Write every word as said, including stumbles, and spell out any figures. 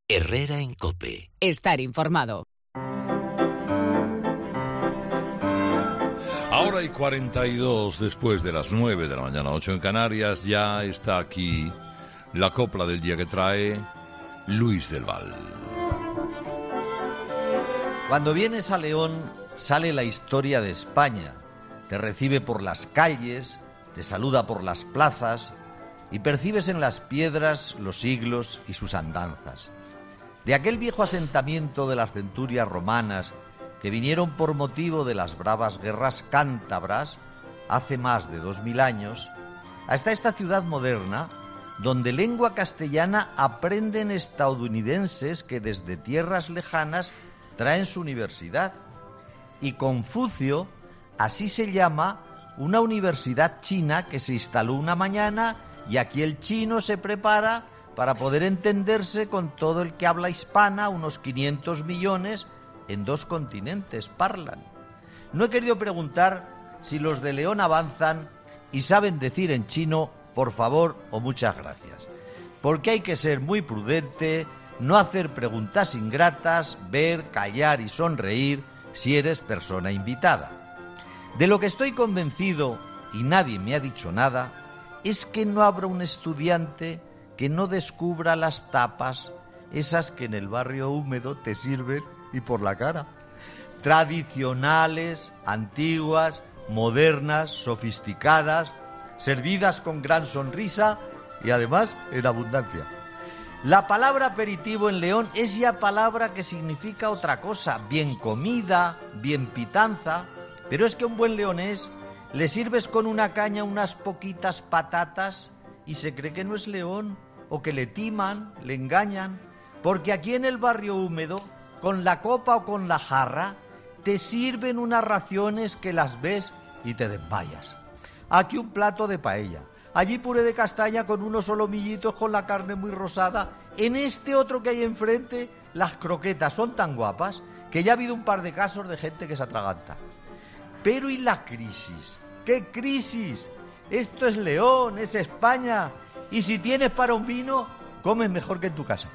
Herrera en COPE. Estar informado. Ahora y cuarenta y dos después de las nueve de la mañana, ocho en Canarias, ya está aquí la copla del día que trae Luis del Val. Cuando vienes a León, sale la historia de España. Te recibe por las calles, te saluda por las plazas y percibes en las piedras los siglos y sus andanzas. De aquel viejo asentamiento de las centurias romanas que vinieron por motivo de las bravas guerras cántabras hace más de dos mil años, hasta esta ciudad moderna, donde lengua castellana aprenden estadounidenses que desde tierras lejanas traen su universidad. Y Confucio, así se llama, una universidad china que se instaló una mañana y aquí el chino se prepara para poder entenderse con todo el que habla hispana, unos quinientos millones, en dos continentes parlan. No he querido preguntar si los de León avanzan y saben decir en chino por favor o muchas gracias, porque hay que ser muy prudente, no hacer preguntas ingratas, ver, callar y sonreír si eres persona invitada. De lo que estoy convencido, y nadie me ha dicho nada, es que no habrá un estudiante que no descubra las tapas, esas que en el barrio húmedo te sirven y por la cara. Tradicionales, antiguas, modernas, sofisticadas, servidas con gran sonrisa y además en abundancia. La palabra aperitivo en León es ya palabra que significa otra cosa, bien comida, bien pitanza, pero es que a un buen leonés le sirves con una caña unas poquitas patatas y se cree que no es león, o que le timan, le engañan, porque aquí en el barrio húmedo, con la copa o con la jarra, te sirven unas raciones que las ves y te desmayas. Aquí un plato de paella, allí puré de castaña con unos solomillitos con la carne muy rosada, en este otro que hay enfrente, las croquetas son tan guapas que ya ha habido un par de casos de gente que se atraganta. Pero ¿y la crisis? ¿Qué crisis? Esto es León, es España. Y si tienes para un vino, comes mejor que en tu casa.